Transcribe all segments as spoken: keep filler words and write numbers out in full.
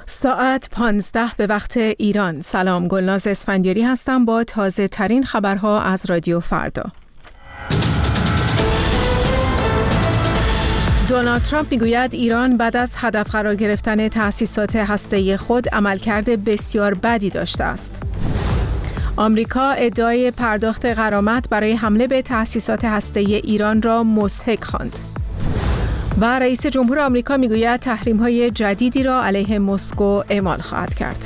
ساعت پانزده به وقت ایران. سلام، گلناز اسفندیاری هستم با تازه ترین خبرها از رادیو فردا. دونالد ترامپ میگوید ایران بعد از هدف قرار گرفتن تأسیسات هسته‌ای خود عملکرد بسیار بدی داشته است. آمریکا ادعای پرداخت غرامت برای حمله به تأسیسات هسته‌ای ایران را مضحک خواند. و رئیس جمهور آمریکا میگوید تحریم‌های جدیدی را علیه مسکو اعمال خواهد کرد.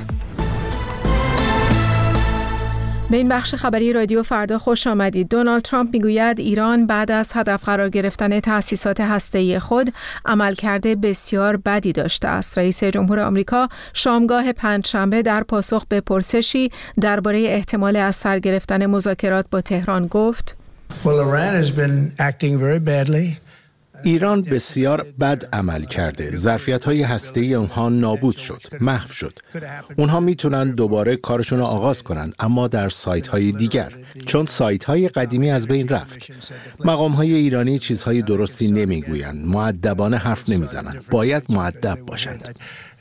به این بخش خبری رادیو فردا خوش آمدید. دونالد ترامپ میگوید ایران بعد از هدف قرار گرفتن تأسیسات هسته‌ای خود عملکرد بسیار بدی داشته است. رئیس جمهور آمریکا شامگاه پنجشنبه در پاسخ به پرسشی درباره احتمال از سر گرفتن مذاکرات با تهران گفت: Well, Iran has been acting very badly. ایران بسیار بد عمل کرده. ظرفیت‌های هسته‌ای اونها نابود شد، محو شد. اونها میتونن دوباره کارشون رو آغاز کنند، اما در سایت‌های دیگر، چون سایت‌های قدیمی از بین رفت. مقام‌های ایرانی چیزهای درستی نمیگویند، مؤدبانه حرف نمیزنند. باید مؤدب باشند.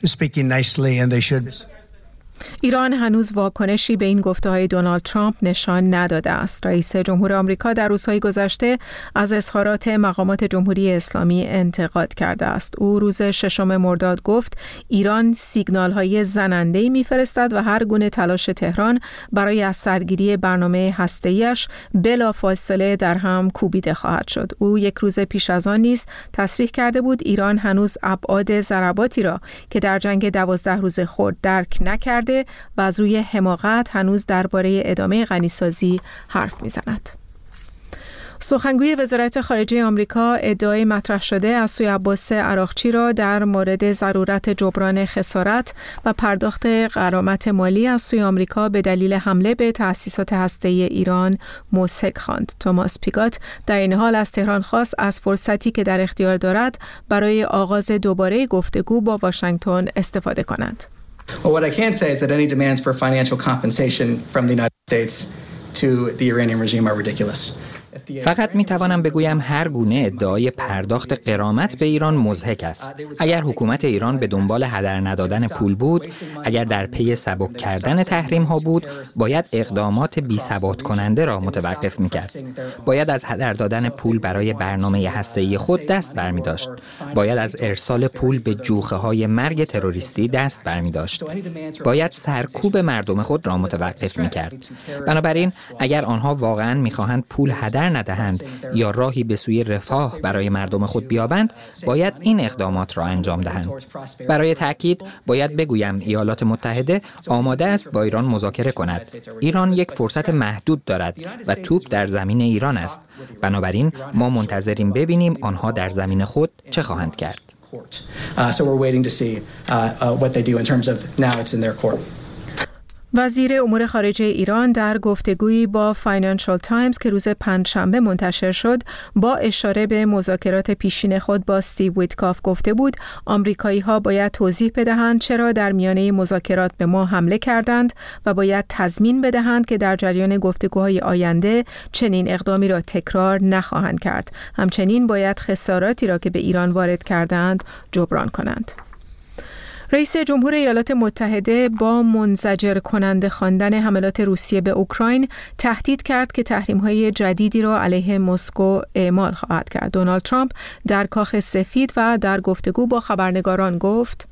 ایران هنوز واکنشی به این گفته‌های دونالد ترامپ نشان نداده است. رئیس جمهور آمریکا در روزهای گذشته از اظهارات مقامات جمهوری اسلامی انتقاد کرده است. او روز ششم مرداد گفت ایران سیگنال‌های زننده‌ای می‌فرستد و هر گونه تلاش تهران برای از سرگیری برنامه هسته‌ایش بلافاصله در هم کوبیده خواهد شد. او یک روز پیش از آن نیز تصریح کرده بود ایران هنوز ابعاد ضرباتی را که در جنگ دوازده روزه خورد درک نکرده و از روی حماقت هنوز درباره ادامه غنیسازی حرف میزند. سخنگوی وزارت خارجه آمریکا ادعای مطرح شده از سوی عباس عراقچی را در مورد ضرورت جبران خسارت و پرداخت غرامت مالی از سوی آمریکا به دلیل حمله به تأسیسات هسته‌ای ایران مضحک خواند. توماس پیگات در این حال از تهران خواست از فرصتی که در اختیار دارد برای آغاز دوباره گفتگو با واشنگتن استفاده کند. Well, what I can say is that any demands for financial compensation from the United States to the Iranian regime are ridiculous. فقط می توانم بگویم هر گونه ادعای پرداخت غرامت به ایران مضحک است. اگر حکومت ایران به دنبال هدر ندادن پول بود، اگر در پی سبک کردن تحریم ها بود، باید اقدامات بی ثبات کننده را متوقف می کرد. باید از هدر دادن پول برای برنامه هسته‌ای خود دست برمی داشت. باید از ارسال پول به جوخه های مرگ تروریستی دست برمی داشت. باید سرکوب مردم خود را متوقف می کرد. بنابراین اگر آنها واقعا می خواهند پول هدر ندهند یا راهی به سوی رفاه برای مردم خود بیابند، باید این اقدامات را انجام دهند. برای تأکید باید بگویم ایالات متحده آماده است با ایران مذاکره کند. ایران یک فرصت محدود دارد و توپ در زمین ایران است. بنابراین ما منتظریم ببینیم آنها در زمین خود چه خواهند کرد. وزیر امور خارجه ایران در گفتگویی با فاینانشال تایمز که روز پنجشنبه منتشر شد با اشاره به مذاکرات پیشین خود با استیو ویتکاف گفته بود آمریکایی‌ها باید توضیح بدهند چرا در میانه مذاکرات به ما حمله کردند و باید تضمین بدهند که در جریان گفتگوهای آینده چنین اقدامی را تکرار نخواهند کرد. همچنین باید خساراتی را که به ایران وارد کردند جبران کنند. رئیس جمهور ایالات متحده با منزجر کننده خواندن حملات روسیه به اوکراین تهدید کرد که تحریم‌های جدیدی را علیه مسکو اعمال خواهد کرد. دونالد ترامپ در کاخ سفید و در گفتگو با خبرنگاران گفت: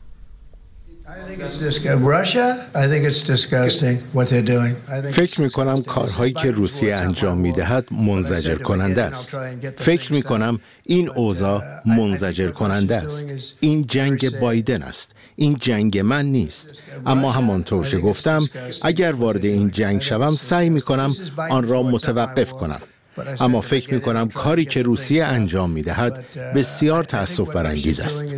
فکر می کنم کارهایی که روسیه انجام می دهد منزجر کننده است. فکر می کنم این اوضاع منزجر کننده است. این جنگ بایدن است. این جنگ من نیست. اما همانطور که گفتم اگر وارد این جنگ شوم سعی می کنم آن را متوقف کنم. اما فکر می کنم کاری که روسیه انجام می دهد بسیار تأسف برانگیز است.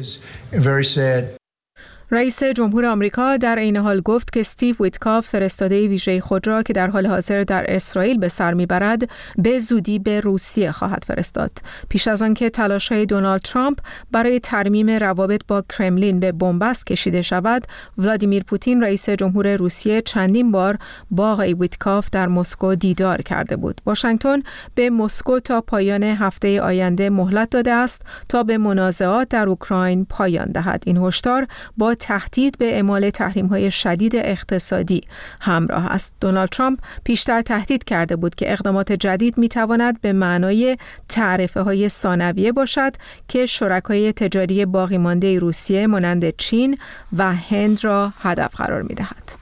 رئیس جمهور آمریکا در این حال گفت که استیو ویتکاف فرستاده ویژه خود را که در حال حاضر در اسرائیل به سر میبرد به زودی به روسیه خواهد فرستاد. پیش از آن که تلاش‌های دونالد ترامپ برای ترمیم روابط با کرملین به بنبست کشیده شود، ولادیمیر پوتین رئیس جمهور روسیه چندین بار با آقای ویتکاف در مسکو دیدار کرده بود. واشنگتن به مسکو تا پایان هفته آینده مهلت داده است تا به منازعات در اوکراین پایان دهد. این هشدار با تهدید به اعمال تحریم‌های شدید اقتصادی همراه است. دونالد ترامپ پیشتر تهدید کرده بود که اقدامات جدید می‌تواند به معنای تعرفه‌های ثانویه باشد که شرکای تجاری باقی مانده روسیه مانند چین و هند را هدف قرار می‌دهد.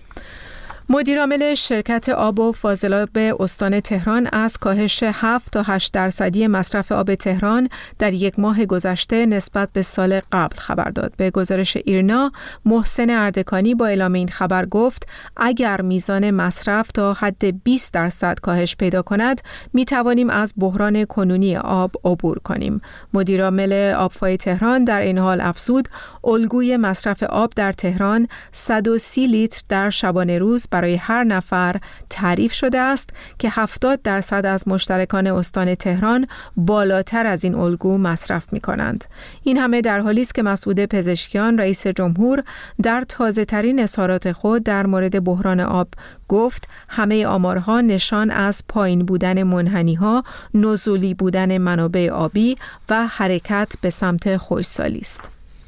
مدیرعامل شرکت آب و فاضلاب استان تهران از کاهش هفت تا هشت درصدی مصرف آب تهران در یک ماه گذشته نسبت به سال قبل خبر داد. به گزارش ایرنا، محسن اردکانی با اعلام این خبر گفت اگر میزان مصرف تا حد بیست درصد کاهش پیدا کند، می توانیم از بحران کنونی آب عبور کنیم. مدیرعامل آبفای تهران در این حال افزود الگوی مصرف آب در تهران صد و سی لیتر در شبانه روز برای هر نفر تعریف شده است که هفتاد درصد از مشترکان استان تهران بالاتر از این الگو مصرف می کنند. این همه در حالی است که مسعود پزشکیان رئیس جمهور در تازه ترین اظهارات خود در مورد بحران آب گفت همه آمارها نشان از پایین بودن منحنی‌ها، نزولی بودن منابع آبی و حرکت به سمت خشکسالی است.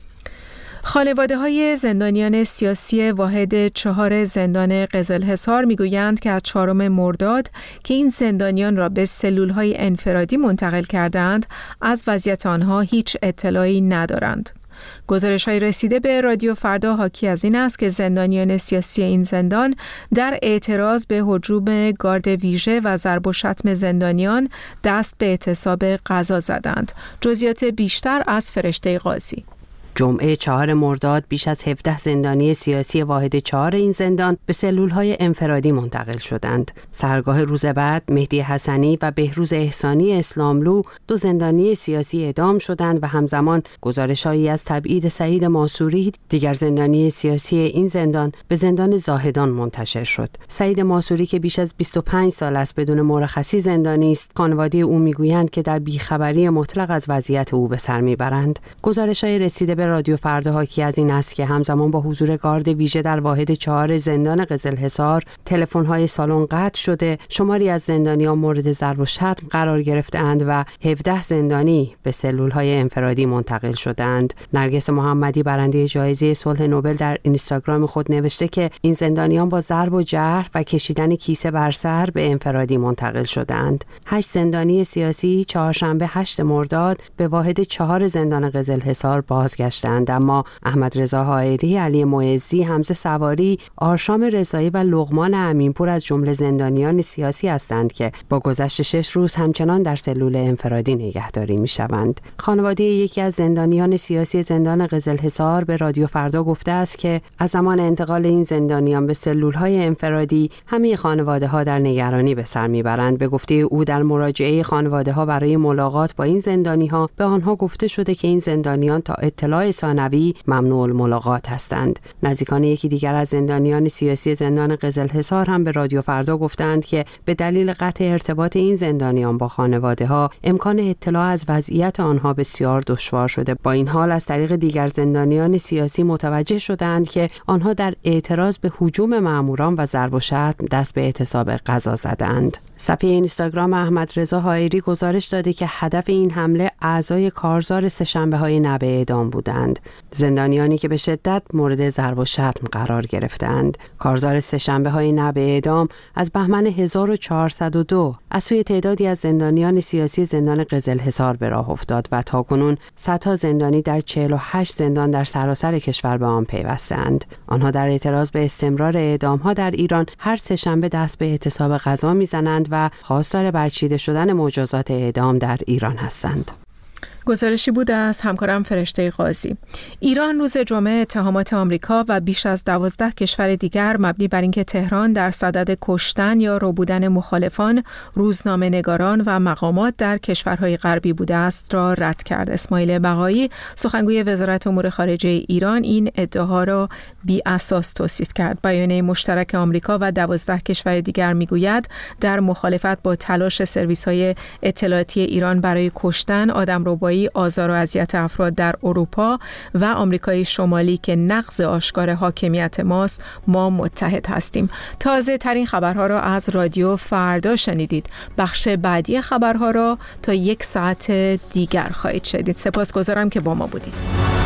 خانواده‌های زندانیان سیاسی واحد چهار زندان قزلحصار می‌گویند که از چهارم مرداد که این زندانیان را به سلول‌های انفرادی منتقل کردند، از وضعیت آنها هیچ اطلاعی ندارند. گزارش‌های رسیده به رادیو فردا حاکی از این است که زندانیان سیاسی این زندان در اعتراض به هجوم گارد ویژه و ضرب و شتم زندانیان دست به اعتصاب غذا زدند. جزئیات بیشتر از فرشته قاضی. جمعه چهار مرداد بیش از هفده زندانی سیاسی واحد چهار این زندان به سلول‌های انفرادی منتقل شدند. سرگاه روز بعد مهدی حسنی و بهروز احسانی اسلاملو دو زندانی سیاسی اعدام شدند و همزمان گزارش‌هایی از تبعید سعید ماسوری دیگر زندانی سیاسی این زندان به زندان زاهدان منتشر شد. سعید ماسوری که بیش از بیست و پنج سال است بدون مرخصی زندانی است، خانواده او میگویند که در بیخبری مطلق از وضعیت او به سر میبرند. گزارش‌های رسیده به رادیو فردا حاکی از این است که همزمان با حضور گارد ویژه در واحد چهار زندان قزلحصار تلفن‌های سالن قطع شده، شماری از زندانیان مورد ضرب و شتم قرار گرفته‌اند و هفده زندانی به سلول‌های انفرادی منتقل شدند. نرگس محمدی برنده جایزه صلح نوبل در اینستاگرام خود نوشته که این زندانیان با ضرب و جرح و کشیدن کیسه بر سر به انفرادی منتقل شدند. هشت زندانی سیاسی چهارشنبه هشت مرداد به واحد چهار زندان قزلحصار بازگشتند، اما احمد رضا حائری، علی معزی، حمزه سواری، آرشام رضایی و لقمان امینپور از جمله زندانیان سیاسی هستند که با گذشت شش روز همچنان در سلول انفرادی نگهداری می‌شوند. خانواده یکی از زندانیان سیاسی زندان قزلحصار به رادیو فردا گفته است که از زمان انتقال این زندانیان به سلول‌های انفرادی همه خانواده‌ها در نگرانی به سر می‌برند. به گفته او در مراجعه خانواده‌ها برای ملاقات با این زندانی‌ها به آنها گفته شده که این زندانیان تا اطلاع ثانوی ممنوع الملاقات هستند. نزدیکان یکی دیگر از زندانیان سیاسی زندان قزلحصار هم به رادیو فردا گفتند که به دلیل قطع ارتباط این زندانیان با خانواده‌ها امکان اطلاع از وضعیت آنها بسیار دشوار شده. با این حال از طریق دیگر زندانیان سیاسی متوجه شدند که آنها در اعتراض به هجوم ماموران و ضرب و شتم دست به اعتصاب غذا زدند. صفحه اینستاگرام احمد رضا حائری گزارش داده که هدف این حمله اعضای کارزار سه‌شنبه‌های نب اعدام بودند. زندانیانی که به شدت مورد ضرب و شتم قرار گرفتند. کارزار سه‌شنبه‌های نب اعدام از بهمن هزار و چهارصد و دو از سوی تعدادی از زندانیان سیاسی زندان قزلحصار به راه افتاد و تاکنون صدها زندانی در چهل و هشت زندان در سراسر کشور به آن پیوستند. آنها در اعتراض به استمرار اعدام‌ها در ایران هر سه‌شنبه دست به اعتصاب غذا می‌زنند و خواستار برچیده شدن مجازات اعدام در ایران هستند. گزارشی بود از همکارم فرشته قاضی. ایران روز جمعه اتهامات آمریکا و بیش از دوازده کشور دیگر مبنی بر اینکه تهران در صدد کشتن یا روبودن مخالفان، روزنامه‌نگاران و مقامات در کشورهای غربی بوده است را رد کرد. اسماعیل بقایی، سخنگوی وزارت امور خارجه ایران، این ادعاها را بی اساس توصیف کرد. بیانیه مشترک آمریکا و دوازده کشور دیگر میگوید در مخالفت با تلاش سرویس‌های اطلاعاتی ایران برای کشتن، آدمربایی، آزار و اذیت افراد در اروپا و آمریکای شمالی که نقض آشکار حاکمیت ماست، ما متحد هستیم. تازه ترین خبرها را از رادیو فردا شنیدید. بخش بعدی خبرها را تا یک ساعت دیگر خواهید شنید. سپاسگزارم که با ما بودید.